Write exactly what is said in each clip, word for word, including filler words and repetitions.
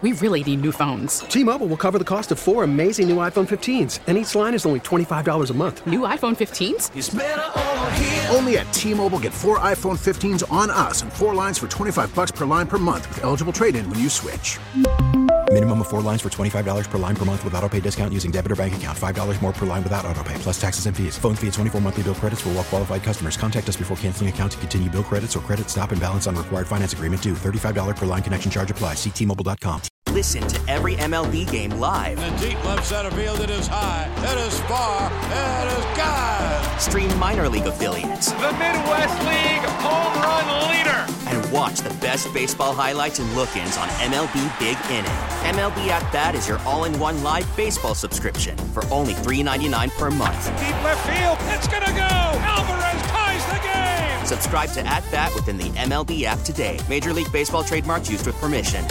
We really need new phones. T-Mobile will cover the cost of four amazing new iPhone fifteens, and each line is only twenty-five dollars a month. New iPhone fifteens? It's better over here. Only at T-Mobile, get four iPhone fifteens on us and four lines for twenty-five dollars per line per month with eligible trade-in when you switch. Minimum of four lines for twenty-five dollars per line per month with autopay discount using debit or bank account. five dollars more per line without autopay, plus taxes and fees. Phone fee at twenty-four monthly bill credits for well-qualified customers. Contact us before canceling account to continue bill credits or credit stop and balance on required finance agreement due. thirty-five dollars per line connection charge applies. See T Mobile dot com. Listen to every M L B game live. In the deep left center field, it is high, it is far, it is gone. Stream minor league affiliates. The Midwest League home run leader. And watch the best baseball highlights and look-ins on M L B Big Inning. M L B At Bat is your all-in-one live baseball subscription for only three dollars and ninety-nine cents per month. Deep left field, it's gonna go. Alvarez ties the game. Subscribe to At Bat within the M L B app today. Major League Baseball trademarks used with permission.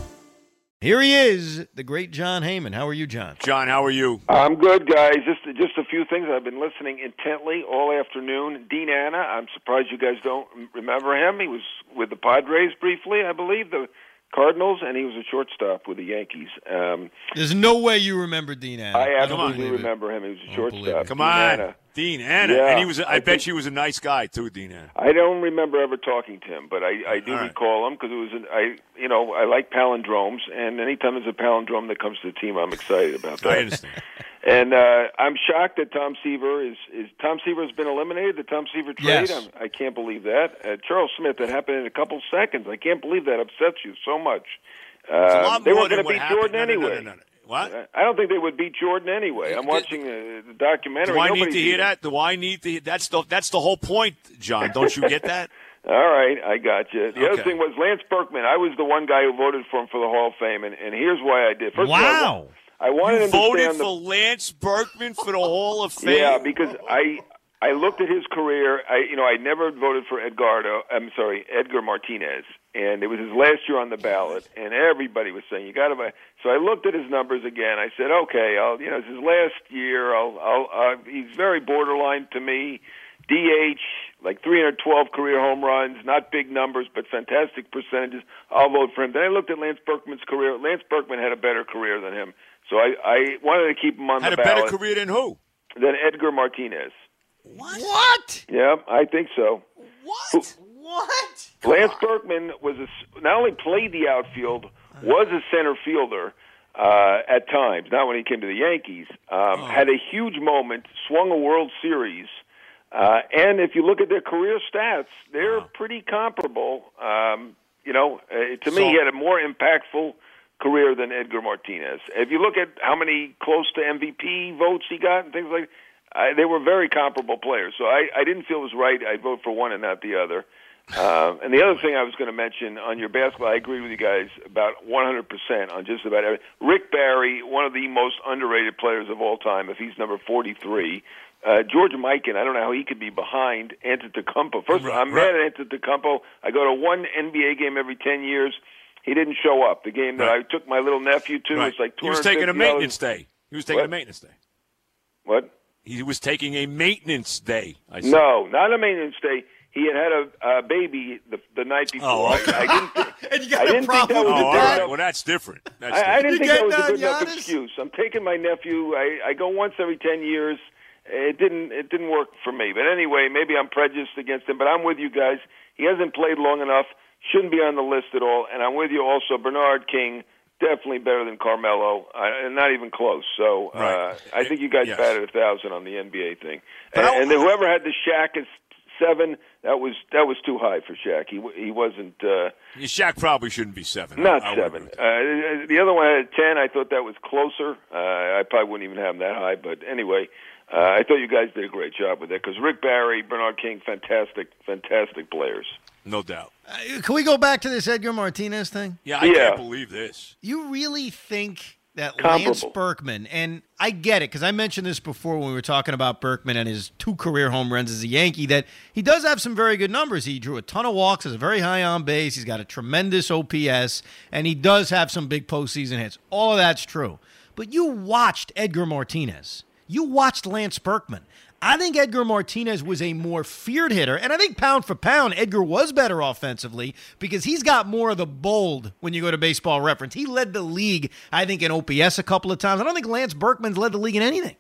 Here he is, the great John Heyman. How are you, John? John, how are you? I'm good, guys. Just just a few things. I've been listening intently all afternoon. Dean Anna, I'm surprised you guys don't remember him. He was with the Padres briefly, I believe, the Cardinals, and he was a shortstop with the Yankees. Um, There's no way you remember Dean Anna. I absolutely remember him. He was a shortstop. Come Dean on, Anna. Dean Anna. Yeah, and he was. I, I bet think, you was a nice guy too, Dean Anna. I don't remember ever talking to him, but I, I do All right. recall him because it was. An, I you know I like palindromes, and anytime there's a palindrome that comes to the team, I'm excited about that. I understand. And uh, I'm shocked that Tom Seaver is, is Tom Seaver has been eliminated. The Tom Seaver trade. Yes. I'm, I can't believe that. Uh, Charles Smith. That happened in a couple seconds. I can't believe that upsets you so much. It's a lot Uh, they more were than going to what beat happened. Jordan No, no, anyway. no, no, no. What? I don't think they would beat Jordan anyway. I'm watching the, the documentary. Do I Nobody need to hear beat that? Do I need to hear That's the, that's the whole point, John. Don't you get that? All right, I got you. The Okay. other thing was Lance Berkman. I was the one guy who voted for him for the Hall of Fame, and, and here's why I did. First Wow. of all, I wanted You him to voted stay on the, for Lance Berkman for the Hall of Fame? Yeah, because I I looked at his career. I you know I never voted for Edgardo. I'm sorry, Edgar Martinez, and it was his last year on the ballot, and everybody was saying you got to. So I looked at his numbers again. I said, okay, I'll you know it's his last year. I'll I'll uh, he's very borderline to me. D H, like three hundred twelve career home runs, not big numbers, but fantastic percentages. I'll vote for him. Then I looked at Lance Berkman's career. Lance Berkman had a better career than him, so I, I wanted to keep him on Had the a ballot. better career than who? Than Edgar Martinez. What? What? Yeah, I think so. What? What? Lance Berkman was a, not only played the outfield, was a center fielder uh, at times. Not when he came to the Yankees. Um, Oh. Had a huge moment, swung a World Series, uh, and if you look at their career stats, they're Wow. pretty comparable. Um, you know, uh, to me, So- he had a more impactful career than Edgar Martinez. If you look at how many close to M V P votes he got and things like that, I, they were very comparable players. So I, I didn't feel it was right. I'd vote for one and not the other. Uh, and the other thing I was going to mention on your basketball, I agree with you guys about one hundred percent on just about everything. Rick Barry, one of the most underrated players of all time, if he's number forty-three. Uh, George Mikan, I don't know how he could be behind Antetokounmpo. First of all, I'm mad at Antetokounmpo. I go to one N B A game every ten years. He didn't show up. The game that Right. I took my little nephew to Right. was like He was two hundred fifty dollars. taking a maintenance day. He was taking What? a maintenance day. What? He was taking a maintenance day. I said. No, not a maintenance day. He had had a, a baby the, the night before. Oh, okay. I, I didn't. Think, And you got I a didn't think that problem was Oh, a all good right. enough. Well, that's different. That's I, I different. didn't You think that was getting a good on enough Giannis? excuse. I'm taking my nephew. I, I go once every ten years. It didn't. It didn't work for me. But anyway, maybe I'm prejudiced against him. But I'm with you guys. He hasn't played long enough. Shouldn't be on the list at all. And I'm with you also. Bernard King, definitely better than Carmelo, uh, and not even close. So uh, Right. I think you guys Yes. batted a thousand on the N B A thing. But And, I- and then whoever had the Shaq as seven, that was that was too high for Shaq. He he wasn't. Uh, Shaq probably shouldn't be seven. not I- I would seven. agree with Uh, the other one had ten. I thought that was closer. Uh, I probably wouldn't even have him that high. But anyway, uh, I thought you guys did a great job with that because Rick Barry, Bernard King, fantastic, fantastic players. No doubt. Uh, can we go back to this Edgar Martinez thing? Yeah, I Yeah. can't believe this. You really think that Comparable. Lance Berkman, and I get it because I mentioned this before when we were talking about Berkman and his two career home runs as a Yankee, that he does have some very good numbers. He drew a ton of walks, has a very high on base, he's got a tremendous O P S, and he does have some big postseason hits. All of that's true. But you watched Edgar Martinez. You watched Lance Berkman. I think Edgar Martinez was a more feared hitter, and I think pound for pound, Edgar was better offensively because he's got more of the bold when you go to Baseball Reference. He led the league, I think, in O P S a couple of times. I don't think Lance Berkman's led the league in anything.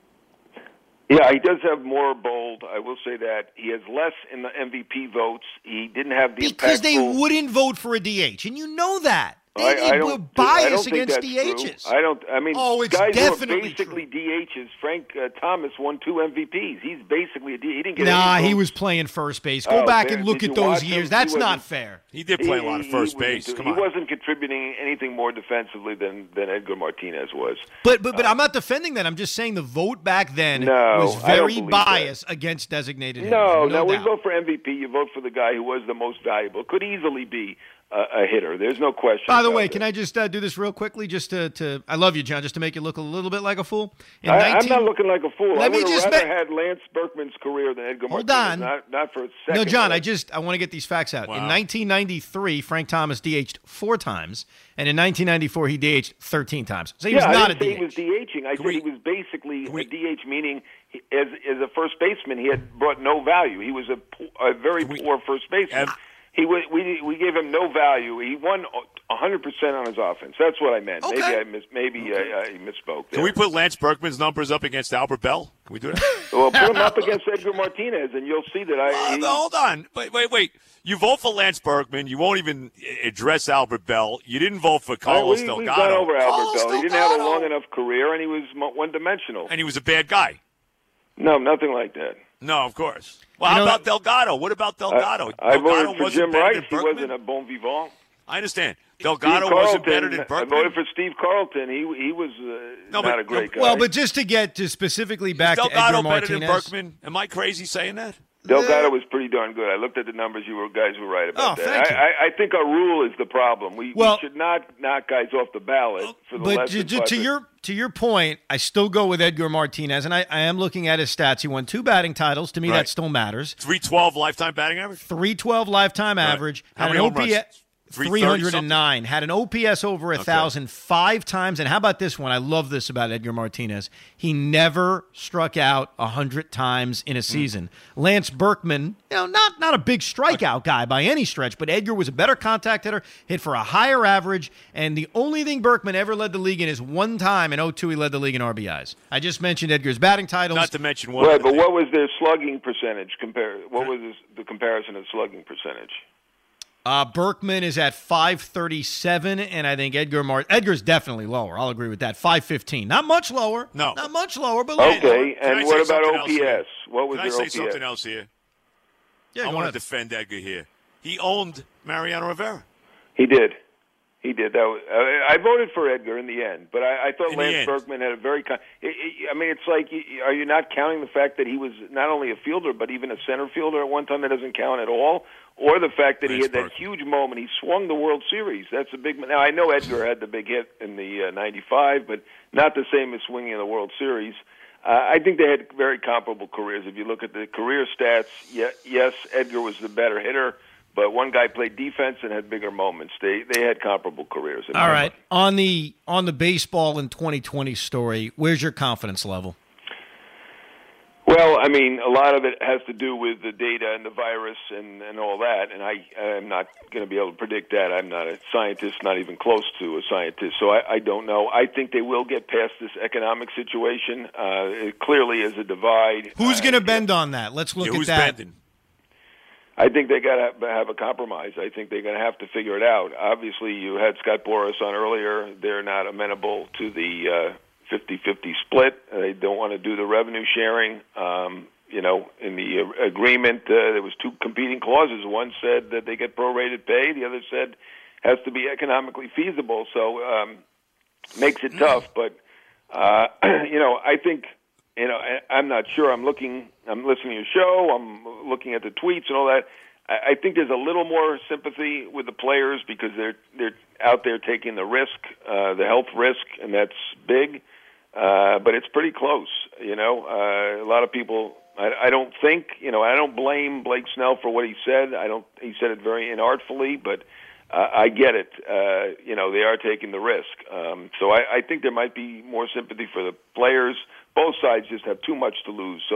Yeah, he does have more bold. I will say that. He has less in the M V P votes. He didn't have the Because impactful... they wouldn't vote for a D H, and you know that. They, I, they I were don't, biased I don't think against that's D Hs. True. I don't. I mean, oh, it's guys definitely who are basically true. D Hs. Frank uh, Thomas won two M V Ps. He's basically a D H. He didn't get Nah, any he votes. was playing first base. Go Oh, back man, and look did at you those watch years. him? That's He not wasn't- fair. He did play a lot of He- first he base. wasn't- Come he on. wasn't contributing anything more defensively than, than Edgar Martinez was. But but but I'm not defending that. I'm just saying the vote back then No, was I don't very believe biased against designated hitters. No, no no. When doubt. you vote for M V P, you vote for the guy who was the most valuable. Could easily be a, a hitter. There's no question. By the about way, that. can I just uh, do this real quickly? Just to, to, I love you, John. Just to make you look a little bit like a fool. In I, nineteen I'm not looking like a fool. Let I me would have just rather ma- had Lance Berkman's career than Edgar Hold Martinez. on. Not, not for a second. No, John. but- I just I want to get these facts out. Wow. In nineteen ninety-three, Frank Thomas D H'd four times, and in nineteen ninety-four, he D H'd thirteen times. So he yeah, was not I a didn't say D H. he was DHing. I said we- he was basically we- a D H, meaning he, as as a first baseman, he had brought no value. He was a, po- a very we- poor first baseman. Ev- he was, we we gave him no value. He won one hundred percent on his offense. That's what I meant. Okay. Maybe I mis- maybe Okay. I, I misspoke there. Can we put Lance Berkman's numbers up against Albert Bell? Can we do that? Well, put him up against Edgar Martinez, and you'll see that I. Uh, he- no, hold on. Wait, wait, wait. You vote for Lance Berkman. You won't even address Albert Bell. You didn't vote for Carlos we, Delgado. We've gone over Albert Carlos Bell. He didn't have a Delgado. long enough career, and he was mo- one-dimensional. And he was a bad guy. No, nothing like that. No, of course. Well, You how know- about Delgado? What about Delgado? I, I Delgado voted for wasn't Jim better Rice. than He Berkman? wasn't a bon vivant. I understand. Steve Delgado wasn't better than Carlton, I Berkman. voted for Steve Carlton. He he was uh, No, not but- a great no, guy. Well, but just to get to specifically back to Delgado Edgar better than Martinez. Berkman? Am I crazy saying that? Delgado was pretty darn good. I looked at the numbers. You were guys were right about Oh, that. thank you. I, I, I think our rule is the problem. We, Well- we should not knock guys off the ballot for the But less to, than to, five to percent. your to your point, I still go with Edgar Martinez, and I, I am looking at his stats. He won two batting titles. To me, Right. that still matters. three twelve lifetime batting average? three twelve lifetime average. How Had many an home O P S runs? three three thirty hundred nine. Had an O P S over a thousand five times. And how about this one? I love this about Edgar Martinez. He never struck out a hundred times in a season. Lance Berkman, you know, not not a big strikeout guy by any stretch, but Edgar was a better contact hitter, hit for a higher average. And the only thing Berkman ever led the league in is one time in oh two he led the league in R B Is. I just mentioned Edgar's batting titles. Not to mention one. Right, other but thing. what was their slugging percentage? Compare. What was this, the comparison of slugging percentage? Uh, Berkman is at five thirty-seven, and I think Edgar Mart Edgar's definitely lower. I'll agree with that. five fifteen, not much lower. No. not much lower, but lower. Okay, Can I and say what about something O else P S? here? What was Can I their say O P S? something else here? Yeah, I go want ahead. to defend Edgar here. He owned Mariano Rivera. He did. He did. That was, uh, I voted for Edgar in the end, but I, I thought In the Lance end. Berkman had a very. Con- it, it, I mean, it's like, you- are you not counting the fact that he was not only a fielder but even a center fielder at one time? That doesn't count at all. Or the fact that he Lance had that Berkman. huge moment. He swung the World Series. That's a big. Now I know Edgar had the big hit in the uh, ninety-five, but not the same as swinging in the World Series. Uh, I think they had very comparable careers. If you look at the career stats, yeah, yes, Edgar was the better hitter. But one guy played defense and had bigger moments. They they had comparable careers. in All my right, mind. on the on the baseball in twenty twenty story, where's your confidence level? Well, I mean, a lot of it has to do with the data and the virus and, and all that, and I am not going to be able to predict that. I'm not a scientist, not even close to a scientist, so I, I don't know. I think they will get past this economic situation. Uh, it clearly is a divide. Who's Uh, going to bend on that? Let's look Yeah, at who's that. bending? I think they got to have a compromise. I think they're going to have to figure it out. Obviously, you had Scott Boras on earlier. They're not amenable to the uh, fifty-fifty split. They don't want to do the revenue sharing. Um, you know, in the uh, agreement, uh, there was two competing clauses. One said that they get prorated pay. The other said has to be economically feasible. So um, makes it tough. But uh, you know, I think. You know, I- I'm not sure. I'm looking, I'm listening to your show. I'm looking at the tweets and all that. I, I think there's a little more sympathy with the players because they're they're out there taking the risk, uh, the health risk, and that's big. Uh, but it's pretty close. You know, uh, a lot of people. I, I don't think. You know, I don't blame Blake Snell for what he said. I don't. He said it very inartfully, but. Uh, I get it. Uh, you know, they are taking the risk. Um, so I, I think there might be more sympathy for the players. Both sides just have too much to lose. So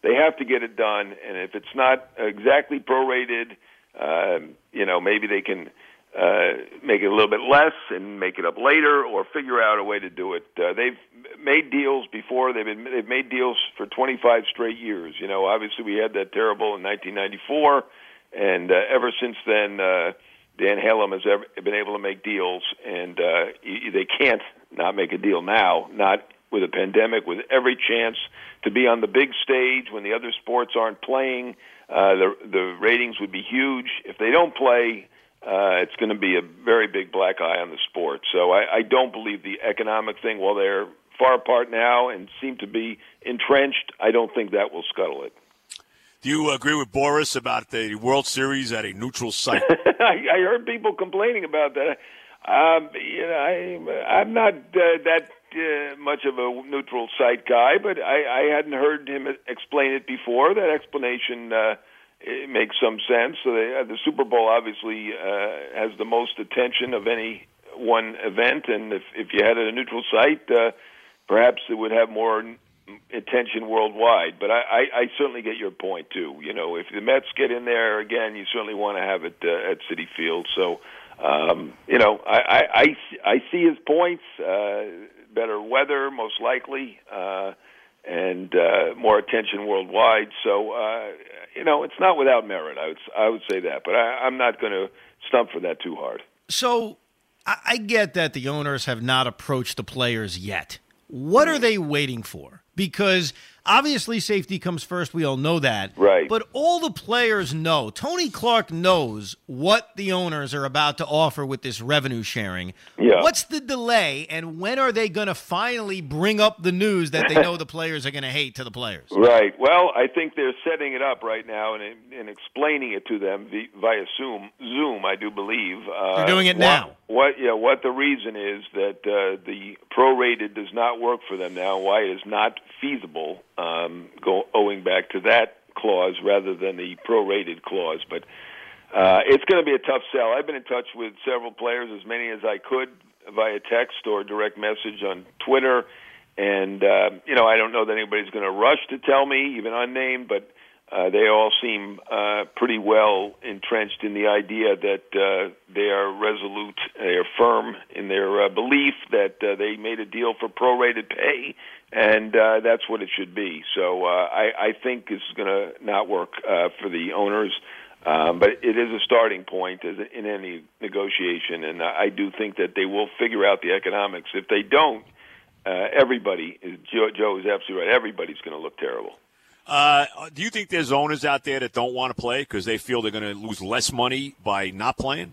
they have to get it done. And if it's not exactly prorated, um, you know, maybe they can uh, make it a little bit less and make it up later, or figure out a way to do it. Uh, they've made deals before. They've been, they've made deals for twenty-five straight years. You know, obviously we had that terrible in nineteen ninety-four, and uh, ever since then, uh, Dan Halem has ever been able to make deals, and uh, they can't not make a deal now, not with a pandemic, with every chance to be on the big stage when the other sports aren't playing. Uh, the the ratings would be huge. If they don't play, uh, it's going to be a very big black eye on the sport. So I, I don't believe the economic thing, while they're far apart now and seem to be entrenched, I don't think that will scuttle it. Do you agree with Boris about the World Series at a neutral site? I, I heard people complaining about that. Um, you know, I, I'm not uh, that uh, much of a neutral site guy, but I, I hadn't heard him explain it before. That explanation uh, it makes some sense. So they, uh, the Super Bowl obviously uh, has the most attention of any one event, and if, if you had a neutral site, uh, perhaps it would have more attention worldwide. But I, I, I certainly get your point too. You know, if the Mets get in there again, you certainly want to have it uh, at Citi Field. So, um, you know, I, I, I, I see his points. Uh, better weather, most likely, uh, and uh, more attention worldwide. So, uh, you know, it's not without merit. I would, I would say that, but I, I'm not going to stump for that too hard. So, I, I get that the owners have not approached the players yet. What are they waiting for? Because obviously safety comes first. We all know that. Right. But all the players know. Tony Clark knows what the owners are about to offer with this revenue sharing. Yeah. What's the delay, and when are they going to finally bring up the news that they know the players are going to hate to the players? Right. Well, I think they're setting it up right now and, and explaining it to them via Zoom. Zoom, I do believe. Uh, they're doing it what, now. What? Yeah. What the reason is that uh, the prorated does not work for them now. Why it is not feasible, um, go, owing back to that clause rather than the prorated clause. But uh, it's going to be a tough sell. I've been in touch with several players, as many as I could, via text or direct message on Twitter. And, uh, you know, I don't know that anybody's going to rush to tell me, even unnamed, but uh, they all seem uh, pretty well entrenched in the idea that uh, they are resolute, they are firm in their uh, belief that uh, they made a deal for prorated pay, and uh, that's what it should be. So uh, I, I think this is going to not work uh, for the owners, um, but it is a starting point as in any negotiation, and I do think that they will figure out the economics. If they don't, uh, everybody, Joe, Joe is absolutely right, everybody's going to look terrible. Uh, do you think there's owners out there that don't want to play because they feel they're going to lose less money by not playing?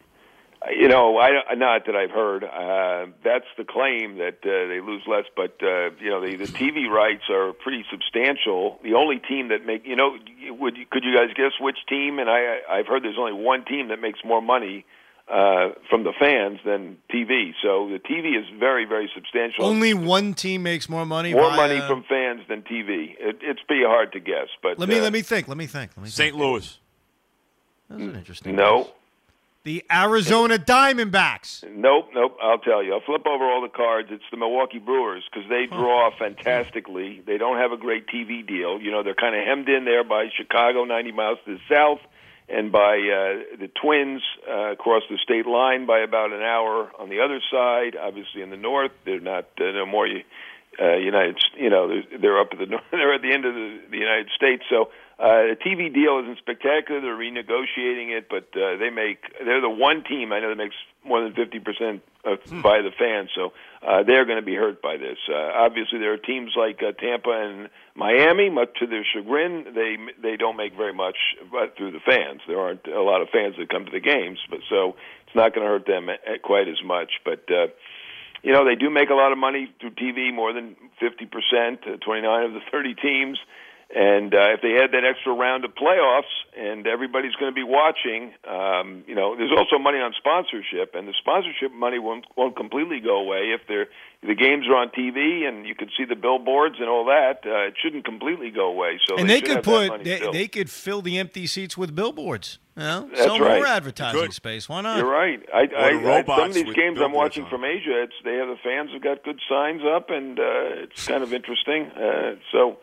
You know, I, not that I've heard. Uh, that's the claim, that uh, they lose less. But, uh, you know, the, the T V rights are pretty substantial. The only team that make, you know, would you, could you guys guess which team? And I, I've heard there's only one team that makes more money uh, from the fans than T V. So the T V is very, very substantial. Only one team makes more money? More via... money from fans than T V. It, it's pretty hard to guess. But Let me, uh, let me think. Let me think. Let me Saint think. Louis. That's an interesting No. Guess. The Arizona Diamondbacks. Nope, nope. I'll tell you. I'll flip over all the cards. It's the Milwaukee Brewers because they draw fantastically. They don't have a great T V deal. You know, they're kind of hemmed in there by Chicago, ninety miles to the south, and by uh, the Twins uh, across the state line by about an hour on the other side. Obviously, in the north, they're not uh, no more uh, United. You know, they're, they're up at the they're at the end of the, the United States. So. Uh, the T V deal isn't spectacular. They're renegotiating it, but uh, they make they're the one team I know that makes more than fifty percent by the fans. So uh, they're going to be hurt by this. Uh, obviously, there are teams like uh, Tampa and Miami. Much to their chagrin, they they don't make very much but through the fans. There aren't a lot of fans that come to the games, but so it's not going to hurt them quite as much. But uh, you know, they do make a lot of money through T V, more than fifty percent. Uh, twenty-nine of the thirty teams. And uh, if they had that extra round of playoffs and everybody's going to be watching, um, you know, there's also money on sponsorship, and the sponsorship money won't, won't completely go away. If they're, the games are on T V and you can see the billboards and all that, uh, it shouldn't completely go away. So and they, they could could have put that money they, still. they could fill the empty seats with billboards. You know, That's sell right. more advertising space. Why not? You're right. I, I, I, some of these games I'm watching on. from Asia, it's they have the fans have got good signs up, and uh, it's kind of interesting. Uh, so.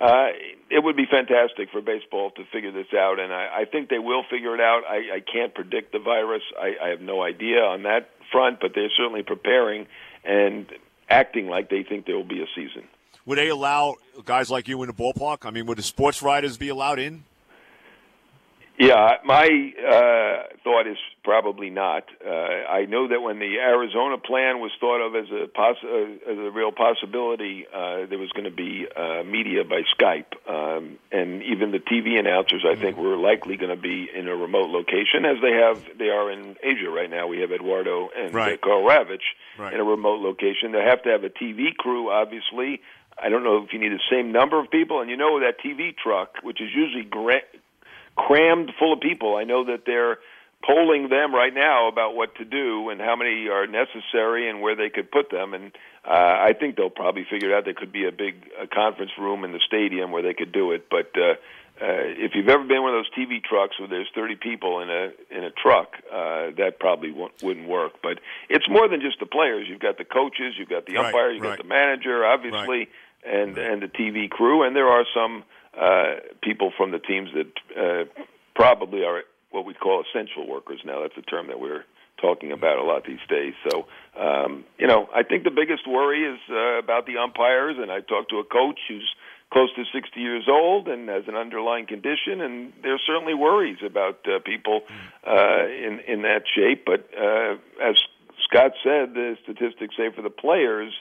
Uh, it would be fantastic for baseball to figure this out, and I, I think they will figure it out. I, I can't predict the virus. I, I have no idea on that front, but they're certainly preparing and acting like they think there will be a season. Would they allow guys like you in the ballpark? I mean, would the sports writers be allowed in? Yeah, my uh, thought is probably not. Uh, I know that when the Arizona plan was thought of as a poss- uh, as a real possibility, uh, there was going to be uh, media by Skype, um, and even the T V announcers, I think, were likely going to be in a remote location, as they have. They are in Asia right now. We have Eduardo and right. uh, Carl Ravitch right. in a remote location. They have to have a T V crew, obviously. I don't know if you need the same number of people, and you know that T V truck, which is usually gra- crammed full of people. I know that they're polling them right now about what to do and how many are necessary and where they could put them. And uh, I think they'll probably figure it out. There could be a big a conference room in the stadium where they could do it. But uh, uh, if you've ever been in one of those T V trucks where there's thirty people in a in a truck, uh, that probably won't, wouldn't work. But it's more than just the players. You've got the coaches, you've got the right, umpire, you've right. got the manager, obviously, right. and right. and the T V crew. And there are some uh, people from the teams that uh, probably are what we call essential workers now. That's a term that we're talking about a lot these days. So, um, you know, I think the biggest worry is uh, about the umpires, and I talked to a coach who's close to sixty years old and has an underlying condition, and there's certainly worries about uh, people uh, in, in that shape. But uh, as Scott said, the statistics say for the players,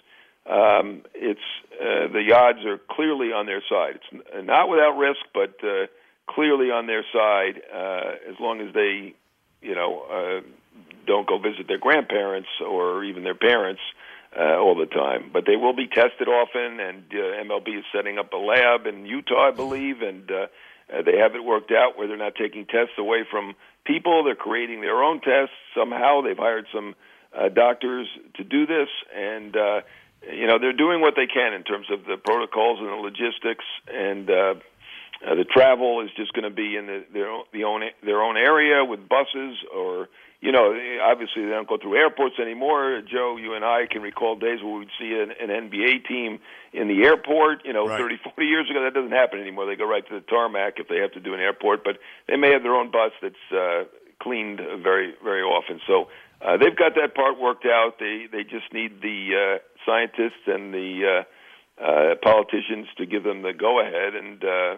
um, it's uh, the odds are clearly on their side. It's not without risk, but uh, clearly on their side, uh, as long as they, you know, uh, don't go visit their grandparents or even their parents uh, all the time. But they will be tested often, and uh, M L B is setting up a lab in Utah, I believe, and uh, uh, they have it worked out where they're not taking tests away from people. They're creating their own tests somehow. They've hired some uh, doctors to do this, and, uh, you know, they're doing what they can in terms of the protocols and the logistics, and uh, Uh, the travel is just going to be in the, their, the own, their own area with buses, or, you know, obviously they don't go through airports anymore. Joe, you and I can recall days where we'd see an, an N B A team in the airport, you know, right. thirty, forty years ago. That doesn't happen anymore. They go right to the tarmac if they have to do an airport, but they may have their own bus that's uh, cleaned very, very often. So uh, they've got that part worked out. They, they just need the uh, scientists and the uh, uh, politicians to give them the go-ahead, and uh,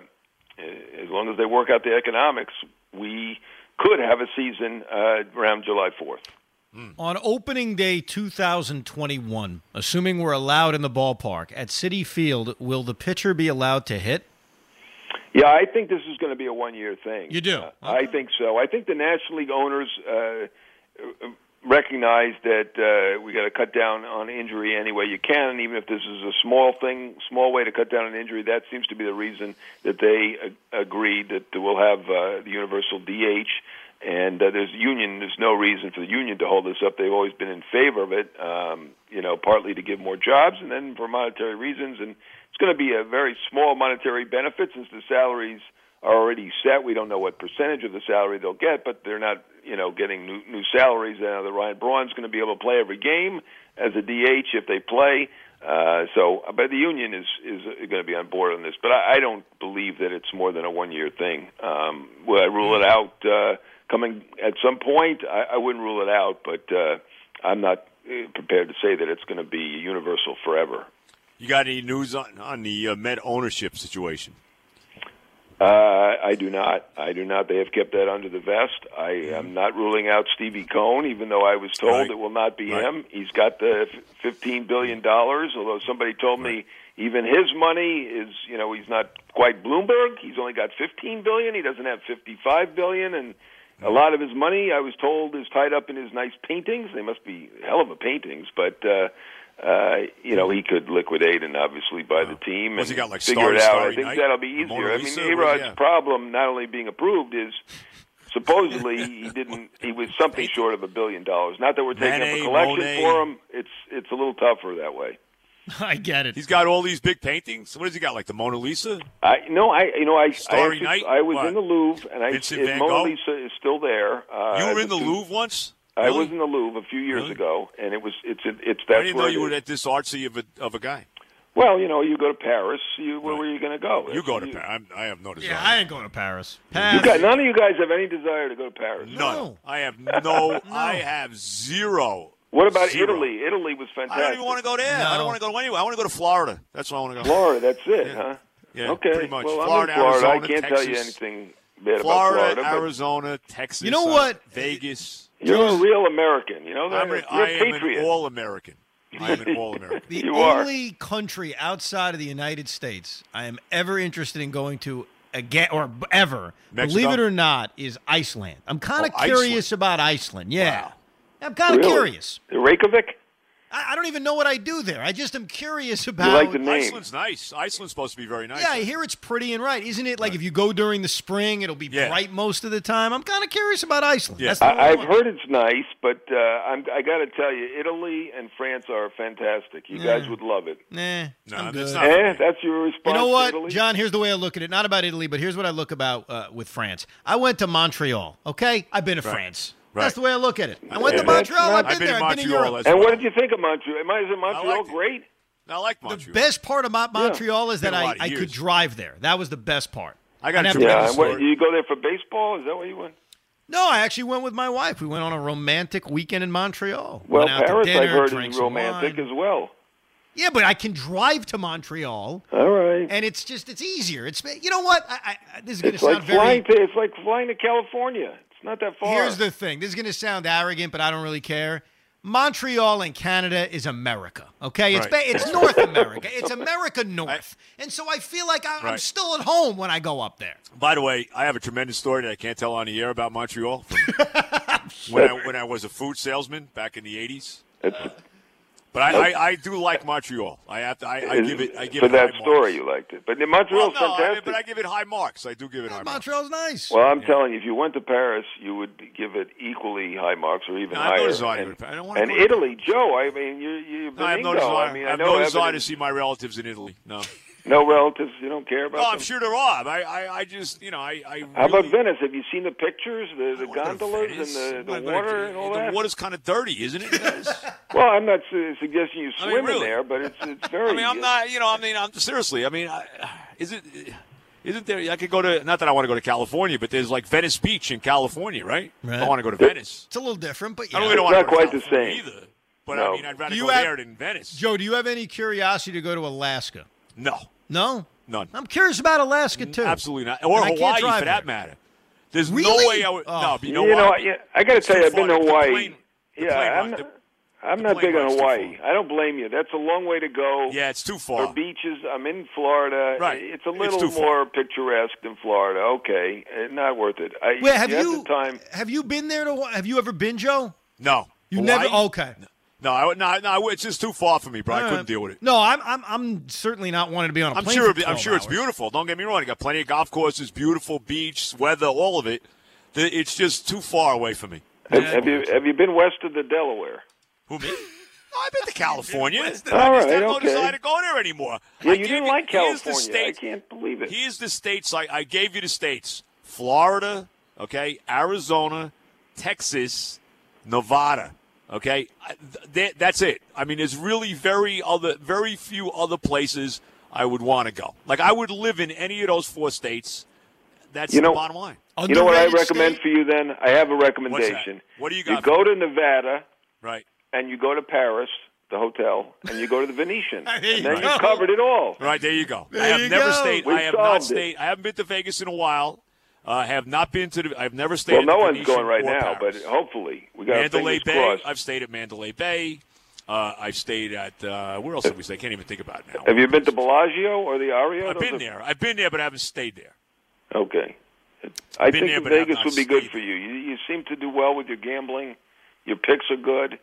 as long as they work out the economics, we could have a season uh, around July fourth. Mm. On opening day two thousand twenty-one, assuming we're allowed in the ballpark, at Citi Field, will the pitcher be allowed to hit? Yeah, I think this is going to be a one-year thing. You do? Uh, okay. I think so. I think the National League owners uh, recognize that uh, we got to cut down on injury any way you can, and even if this is a small thing, small way to cut down on injury, that seems to be the reason that they uh, agreed that we'll have uh, the universal D H. And uh, there's union. There's no reason for the union to hold this up. They've always been in favor of it. Um, you know, partly to give more jobs, and then for monetary reasons. And it's going to be a very small monetary benefit since the salaries are already set. We don't know what percentage of the salary they'll get, but they're not, you know, getting new, new salaries. Uh, the Ryan Braun's going to be able to play every game as a D H if they play. Uh, so, but the union is is going to be on board on this. But I, I don't believe that it's more than a one-year thing. Um, will I rule it out uh, coming at some point? I, I wouldn't rule it out, but uh, I'm not prepared to say that it's going to be universal forever. You got any news on, on the uh, Met ownership situation? Uh, I do not. I do not. They have kept that under the vest. I am not ruling out Stevie Cohen, even though I was told right. it will not be right. him. He's got the fifteen billion dollars, although somebody told right. me even his money is, you know, he's not quite Bloomberg. He's only got fifteen billion dollars. He doesn't have fifty-five billion dollars, and a lot of his money, I was told, is tied up in his nice paintings. They must be hell of a paintings, but... Uh, Uh, you know, he could liquidate and obviously buy the team and he got, like, figure Starry, it out. Starry I think Night? that'll be easier. I mean, Lisa, A-Rod's yeah. problem, not only being approved, is supposedly he didn't. He was something short of a billion dollars. Not that we're taking Manet, up a collection Monet. for him. It's it's a little tougher that way. I get it. He's got all these big paintings. What has he got, like the Mona Lisa? I no, I you know I Starry I, Night? I was What? in the Louvre and I Vincent his Van Mona Gogh? Lisa is still there. Uh, You were in the two, Louvre once? I Really? was in the Louvre a few years Really? ago, and it was it's it's that's I didn't know where you it were is. at this artsy of a, of a guy. Well, you know, you go to Paris. You, where Right. were you going to go? You go to you, Paris. I'm, I have no desire. Yeah, I ain't going to Paris. You Paris. got, none of you guys have any desire to go to Paris. None. No. I have no, I have zero. What about Zero. Italy? Italy was fantastic. I don't even want to go there. I No. don't want to go anywhere. I want to go to Florida. That's where I want to go. Florida, that's it, Yeah. huh? Yeah, okay. pretty much. Well, Florida, I'm in Florida. Arizona, I can't Texas. tell you anything bad Florida, about Florida. but Arizona, Texas. You know uh, what? Vegas. You're a real American. You know that? I'm a, You're I a am patriot. an all-American. I am an all-American. The You are. only country outside of the United States I am ever interested in going to again or b- ever, Mexico? believe it or not, is Iceland. I'm kind of Oh, curious Iceland. about Iceland. Yeah. Wow. I'm kind of Really? curious. Reykjavik? I, I don't even know what I do there. I just am curious about. You like the name? Iceland's nice. Iceland's supposed to be very nice. Yeah, I hear it's pretty and right. Isn't it like if you go during the spring, it'll be Yeah. bright most of the time? I'm kind of curious about Iceland. Yeah. That's the only I, I've one. heard it's nice, but uh, I'm, I got to tell you, Italy and France are fantastic. You guys would love it. Nah, No, I'm that's good. not- Eh? That's your response You know to what, Italy? John? Here's the way I look at it. Not about Italy, but here's what I look about uh, with France. I went to Montreal. Okay, I've been to Right. France. Right. That's the way I look at it. I went Yeah, to that's Montreal. not- I've been I've been there. in I've been in Montreal Europe. as And well. what did you think of Montreal? Am I, is Montreal liked it. great? I like The Montreal. best part about Montreal is Been that a I, lot of I could years. drive there. That was the best part. I got a never- tremendous Yeah. And what, story. you go there for baseball? Is that where you went? No, I actually went with my wife. We went on a romantic weekend in Montreal. Well, Went out to Paris, dinner, I've heard, drank is some romantic wine. as well. Yeah, but I can drive to Montreal, All right. and it's just it's easier. It's you know what? I, I, this is going to It's sound like very. flying to it's like flying to California. It's not that far. Here's the thing. This is going to sound arrogant, but I don't really care. Montreal in Canada is America, okay? It's Right. ba- it's North America. It's America North. And so I feel like I, I'm Right. still at home when I go up there. By the way, I have a tremendous story that I can't tell on the air about Montreal. From when, I, when I was a food salesman back in the eighties. It's- But I, I, I do like Montreal. I have to. I, I give it. I give for it that high story, marks. you liked it. But Well, Montreal's no, I mean, fantastic. but I give it high marks. I do give it high marks. Montreal's nice. Well, I'm telling you, if you went to Paris, you would give it equally high marks or even No, I have no higher. desire to and go to Paris. I don't wanna and go to Italy, Joe. I mean, you you've been No, I have no Ingo. desire. I mean, I I have know no desire to evidence- see my relatives in Italy. No. No relatives. You don't care about No, them. I'm sure there are. I, I, I just, you know, I. I How about really- Venice? Have you seen the pictures, the, the I wanna go to gondolas Venice. and the, the I wanna- water and all the that? water's kind of dirty, isn't it? Venice? Well, I'm not su- suggesting you I swim mean, really. in there, but it's it's very. I mean, I'm not. You know, I mean, I'm seriously. I mean, I, is it? Isn't there? I could go to. Not that I want to go to California, but there's like Venice Beach in California, right? Right. I want to go to Venice. It's a little different, but I yeah. don't really It's want to not go to quite the California same. either. But No. I mean, I'd rather Do you go have- there than Venice. Joe, do you have any curiosity to go to Alaska? No, No? none. I'm curious about Alaska, too. Absolutely not. Or And I can't Hawaii, drive for that there. matter. There's Really? no way I would. Oh. No, but you know you know, what? I, I got to It's tell you, too I've been to far. The Hawaii. plane- the yeah, plane I'm ride- not, the- I'm the not plane big on ride's too Hawaii. far. I don't blame you. That's a long way to go. Yeah, it's too far. For beaches, I'm in Florida. Right. It's a It's little too far. more picturesque than Florida. Okay, eh, not worth it. I, Wait, have you, you, have the time? have you been there? To, have you ever been, Joe? No. You Hawaii? never? Okay. No, I, would- no, no, it's just too far for me, bro. I couldn't deal with it. No, I'm, I'm, I'm certainly not wanting to be on a I'm plane sure. for I'm twelve sure it's hours. beautiful. Don't get me wrong. You got plenty of golf courses, beautiful beach, weather, all of it. The- It's just too far away for me. Have, have you have you been west of the Delaware? Who me? No, I've been to California. I just All have right, no okay. desire to go there anymore. Yeah, I you gave didn't like here's the California. I states- can't believe it. Here's the states. I, I gave you the states: Florida, okay, Arizona, Texas, Nevada. Okay, I- th- that's it. I mean, there's really very other, very few other places I would want to go. Like I would live in any of those four states. That's You know- the bottom line. You know what I Underrated recommend state? for you then? I have a What's recommendation. that? What do you got? You go to Nevada Right. and you go to Paris, the hotel, and you go to the Venetian. There and you then go. you've covered it all. Right, there you go. There I have you never go. stayed. We I have solved not it. stayed. I haven't been to Vegas in a while. I uh, have not been to the. I've never stayed. Well, at no the one's Venetian going right or now, Paris. but hopefully we got Mandalay fingers Bay. crossed. I've stayed at Mandalay Bay. Uh, I've stayed at uh, where else have we stayed? I can't even think about it now. Have you been to Bellagio or the Aria? I've Those been are- there. I've been there, but I haven't stayed there. Okay. I Been think there, that but I've Vegas not would be good stayed for you. you. You seem to do well with your gambling. Your picks are good.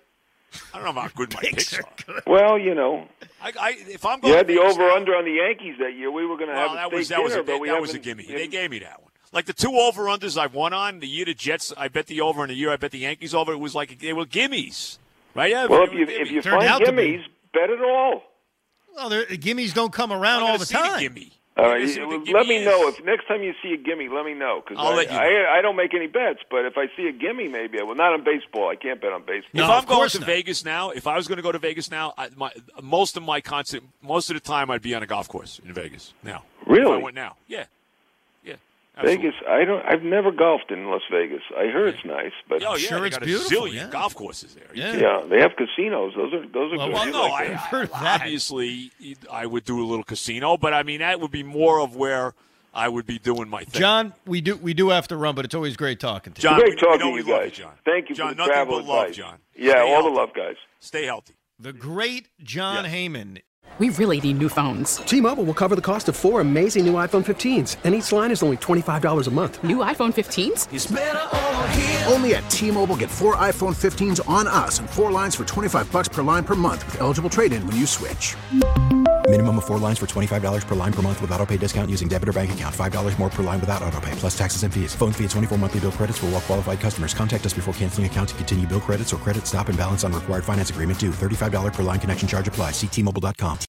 I don't know how good my picks are. Well, you know, I, I, if I'm going, you had to the Vegas over now- under on the Yankees that year. We were going to Well, have a that steak was that dinner, was a, but we that was a haven't- gimme. we They haven't- gave me that one. Like the two over unders I've won on the year the Jets, I bet the over, and the year I bet the Yankees over. It was like they were gimmies, right? Yeah. Well, they if you were if gimmies. you Turned find out to be. gimmies, bet it all. Well, there- gimmies don't come around I'm all gonna the see time. gimme. All right, Let me see what the let me gimme know is. if next time you see a gimme. Let me know because I'll I, let you know. I I don't make any bets, but if I see a gimme, maybe I will. Not on baseball. I can't bet on baseball. No, if I'm of going course to not. Vegas now, if I was going to go to Vegas now, I, my, most of my concert, most of the time, I'd be on a golf course in Vegas. Now, Really? If I went now, yeah, yeah. Absolutely. Vegas. I don't. I've never golfed in Las Vegas. I heard it's nice, but Oh yeah, Sure they it's got beautiful, a zillion yeah. golf courses there. Yeah. yeah, they have casinos. Those are those are Well, good. Well, I no, like I that. I've heard that. obviously I would do a little casino, but I mean that would be more of where I would be doing my thing. John, we do we do have to run, but it's always great talking to you. John, Great we, we talking know to we you love guys. you, John. Thank you John, for the nothing travel but love, advice. John. Yeah, Stay all healthy. the love, guys. Stay healthy. The great John Yes. Heyman. We really need new phones. T-Mobile will cover the cost of four amazing new iPhone fifteens, and each line is only twenty-five dollars a month. New iPhone fifteens? Only at T-Mobile, get four iPhone fifteens on us and four lines for twenty-five bucks per line per month with eligible trade-in when you switch. Minimum of four lines for twenty-five dollars per line per month with autopay discount using debit or bank account. five dollars more per line without autopay, plus taxes and fees. Phone fee at twenty-four monthly bill credits for well-qualified customers. Contact us before canceling account to continue bill credits or credit stop and balance on required finance agreement due. thirty-five dollars per line connection charge applies. See T Mobile dot com.